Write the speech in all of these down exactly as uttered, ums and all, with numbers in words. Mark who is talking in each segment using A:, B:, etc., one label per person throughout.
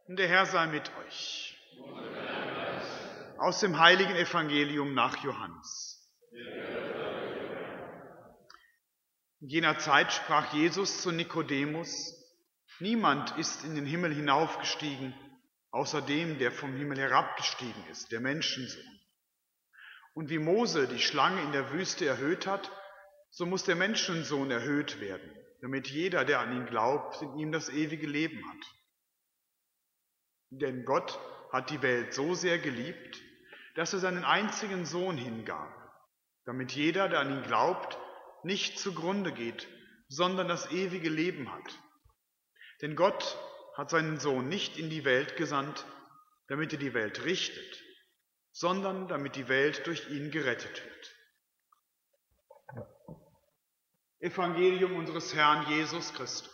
A: Der Herr sei mit euch. Aus dem heiligen Evangelium nach Johannes. In jener Zeit sprach Jesus zu Nikodemus: Niemand ist in den Himmel hinaufgestiegen, außer dem, der vom Himmel herabgestiegen ist, der Menschensohn. Und wie Mose die Schlange in der Wüste erhöht hat, so muss der Menschensohn erhöht werden, damit jeder, der an ihn glaubt, in ihm das ewige Leben hat. Denn Gott hat die Welt so sehr geliebt, dass er seinen einzigen Sohn hingab, damit jeder, der an ihn glaubt, nicht zugrunde geht, sondern das ewige Leben hat. Denn Gott hat seinen Sohn nicht in die Welt gesandt, damit er die Welt richtet, sondern damit die Welt durch ihn gerettet wird. Evangelium unseres Herrn Jesus Christus.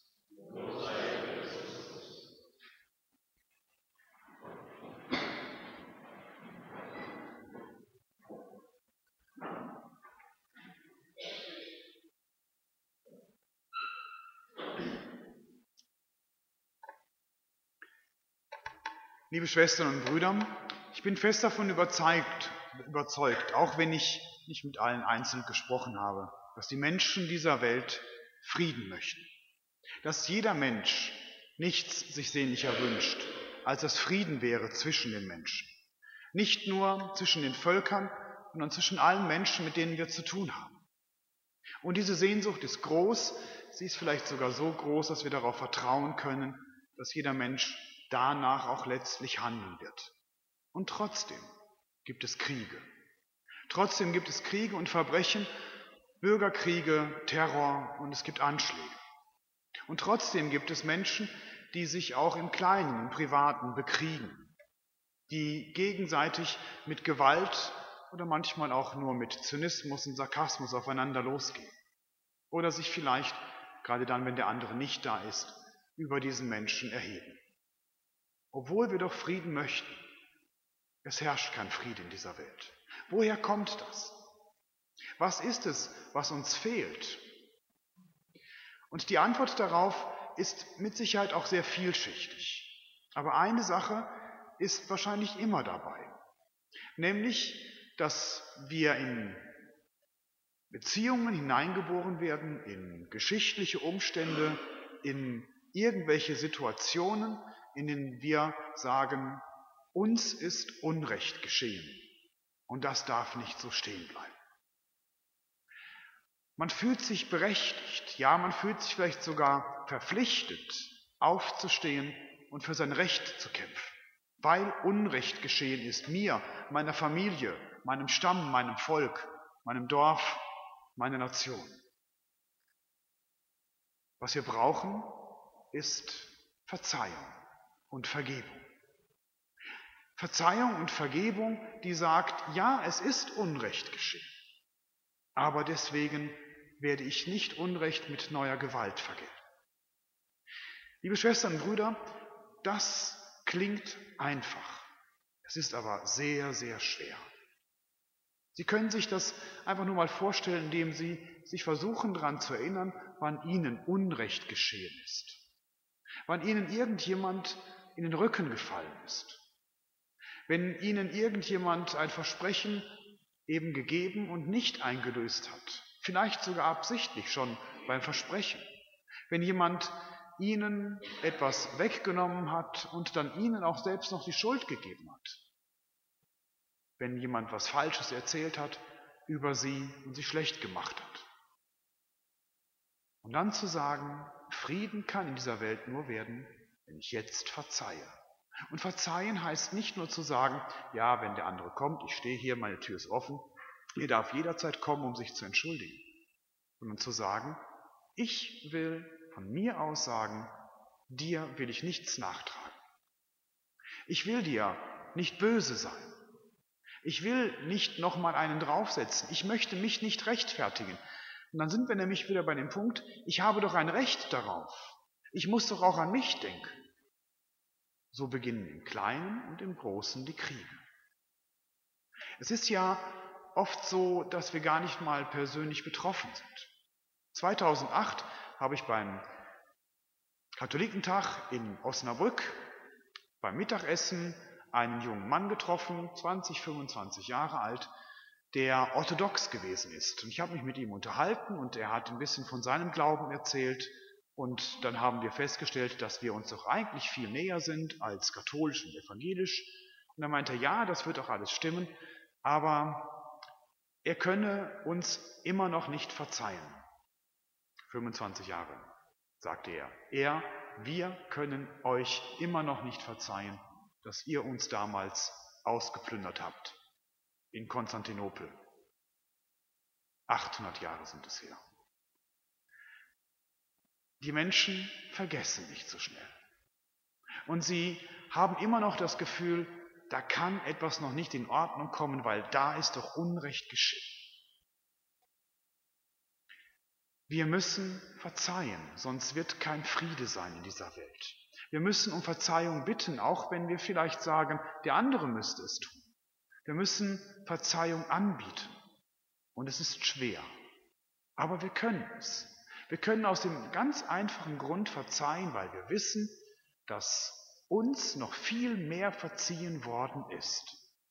A: Liebe Schwestern und Brüder, ich bin fest davon überzeugt, überzeugt, auch wenn ich nicht mit allen einzeln gesprochen habe, dass die Menschen dieser Welt Frieden möchten. Dass jeder Mensch nichts sich sehnlicher wünscht, als dass Frieden wäre zwischen den Menschen. Nicht nur zwischen den Völkern, sondern zwischen allen Menschen, mit denen wir zu tun haben. Und diese Sehnsucht ist groß, sie ist vielleicht sogar so groß, dass wir darauf vertrauen können, dass jeder Mensch danach auch letztlich handeln wird. Und trotzdem gibt es Kriege. Trotzdem gibt es Kriege und Verbrechen, Bürgerkriege, Terror und es gibt Anschläge. Und trotzdem gibt es Menschen, die sich auch im Kleinen, im Privaten bekriegen, die gegenseitig mit Gewalt oder manchmal auch nur mit Zynismus und Sarkasmus aufeinander losgehen. Oder sich vielleicht, gerade dann, wenn der andere nicht da ist, über diesen Menschen erheben. Obwohl wir doch Frieden möchten, es herrscht kein Friede in dieser Welt. Woher kommt das? Was ist es, was uns fehlt? Und die Antwort darauf ist mit Sicherheit auch sehr vielschichtig. Aber eine Sache ist wahrscheinlich immer dabei, nämlich, dass wir in Beziehungen hineingeboren werden, in geschichtliche Umstände, in irgendwelche Situationen, in denen wir sagen, uns ist Unrecht geschehen und das darf nicht so stehen bleiben. Man fühlt sich berechtigt, ja, man fühlt sich vielleicht sogar verpflichtet, aufzustehen und für sein Recht zu kämpfen, weil Unrecht geschehen ist, mir, meiner Familie, meinem Stamm, meinem Volk, meinem Dorf, meiner Nation. Was wir brauchen, ist Verzeihung und Vergebung. Verzeihung und Vergebung, die sagt, ja, es ist Unrecht geschehen, aber deswegen werde ich nicht Unrecht mit neuer Gewalt vergelten. Liebe Schwestern und Brüder, das klingt einfach, es ist aber sehr, sehr schwer. Sie können sich das einfach nur mal vorstellen, indem Sie sich versuchen, daran zu erinnern, wann Ihnen Unrecht geschehen ist, wann Ihnen irgendjemand in den Rücken gefallen ist, wenn Ihnen irgendjemand ein Versprechen eben gegeben und nicht eingelöst hat, vielleicht sogar absichtlich schon beim Versprechen, wenn jemand Ihnen etwas weggenommen hat und dann Ihnen auch selbst noch die Schuld gegeben hat, wenn jemand was Falsches erzählt hat über Sie und Sie schlecht gemacht hat. Und dann zu sagen, Frieden kann in dieser Welt nur werden, wenn ich jetzt verzeihe. Und verzeihen heißt nicht nur zu sagen, ja, wenn der andere kommt, ich stehe hier, meine Tür ist offen, er darf jederzeit kommen, um sich zu entschuldigen. Sondern zu sagen, ich will von mir aus sagen, dir will ich nichts nachtragen. Ich will dir nicht böse sein. Ich will nicht nochmal einen draufsetzen. Ich möchte mich nicht rechtfertigen. Und dann sind wir nämlich wieder bei dem Punkt, ich habe doch ein Recht darauf. Ich muss doch auch an mich denken. So beginnen im Kleinen und im Großen die Kriege. Es ist ja oft so, dass wir gar nicht mal persönlich betroffen sind. zweitausendacht habe ich beim Katholikentag in Osnabrück beim Mittagessen einen jungen Mann getroffen, zwanzig, fünfundzwanzig Jahre alt, der orthodox gewesen ist. Und ich habe mich mit ihm unterhalten und er hat ein bisschen von seinem Glauben erzählt. Und dann haben wir festgestellt, dass wir uns doch eigentlich viel näher sind als katholisch und evangelisch. Und er meinte, ja, das wird auch alles stimmen, aber er könne uns immer noch nicht verzeihen. fünfundzwanzig Jahre, sagte er. Er, wir können euch immer noch nicht verzeihen, dass ihr uns damals ausgeplündert habt in Konstantinopel. achthundert Jahre sind es her. Die Menschen vergessen nicht so schnell. Und sie haben immer noch das Gefühl, da kann etwas noch nicht in Ordnung kommen, weil da ist doch Unrecht geschehen. Wir müssen verzeihen, sonst wird kein Friede sein in dieser Welt. Wir müssen um Verzeihung bitten, auch wenn wir vielleicht sagen, der andere müsste es tun. Wir müssen Verzeihung anbieten. Und es ist schwer. Aber wir können es. Wir können aus dem ganz einfachen Grund verzeihen, weil wir wissen, dass uns noch viel mehr verziehen worden ist.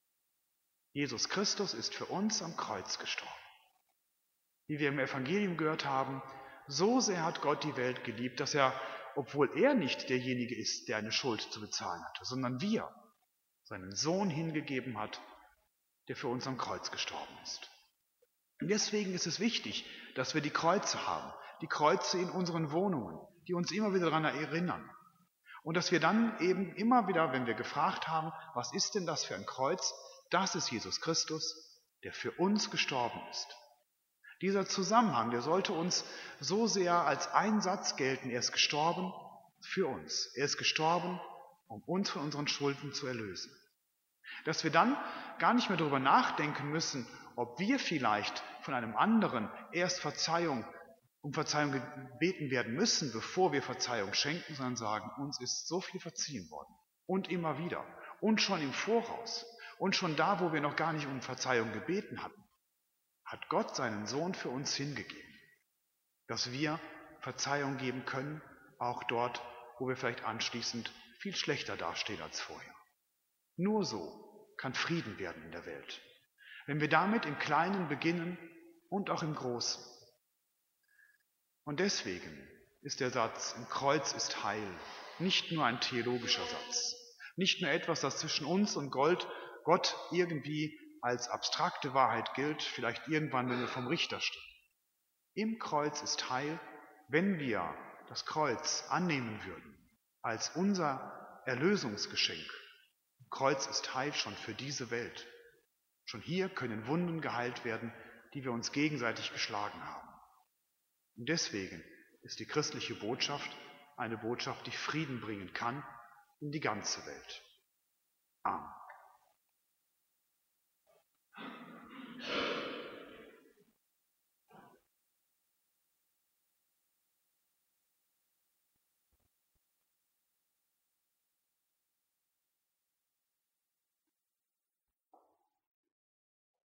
A: Jesus Christus ist für uns am Kreuz gestorben. Wie wir im Evangelium gehört haben, so sehr hat Gott die Welt geliebt, dass er, obwohl er nicht derjenige ist, der eine Schuld zu bezahlen hatte, sondern wir, seinen Sohn hingegeben hat, der für uns am Kreuz gestorben ist. Und deswegen ist es wichtig, dass wir die Kreuze haben, die Kreuze in unseren Wohnungen, die uns immer wieder daran erinnern. Und dass wir dann eben immer wieder, wenn wir gefragt haben, was ist denn das für ein Kreuz? Das ist Jesus Christus, der für uns gestorben ist. Dieser Zusammenhang, der sollte uns so sehr als ein Satz gelten. Er ist gestorben für uns. Er ist gestorben, um uns von unseren Schulden zu erlösen. Dass wir dann gar nicht mehr darüber nachdenken müssen, ob wir vielleicht von einem anderen erst Verzeihung, um Verzeihung gebeten werden müssen, bevor wir Verzeihung schenken, sondern sagen, uns ist so viel verziehen worden. Und immer wieder. Und schon im Voraus. Und schon da, wo wir noch gar nicht um Verzeihung gebeten hatten, hat Gott seinen Sohn für uns hingegeben. Dass wir Verzeihung geben können, auch dort, wo wir vielleicht anschließend viel schlechter dastehen als vorher. Nur so kann Frieden werden in der Welt. Wenn wir damit im Kleinen beginnen und auch im Großen. Und deswegen ist der Satz, im Kreuz ist Heil, nicht nur ein theologischer Satz. Nicht nur etwas, das zwischen uns und Gott, Gott irgendwie als abstrakte Wahrheit gilt, vielleicht irgendwann, wenn wir vom Richter stehen. Im Kreuz ist Heil, wenn wir das Kreuz annehmen würden als unser Erlösungsgeschenk. Im Kreuz ist Heil schon für diese Welt. Schon hier können Wunden geheilt werden, die wir uns gegenseitig geschlagen haben. Und deswegen ist die christliche Botschaft eine Botschaft, die Frieden bringen kann in die ganze Welt. Amen.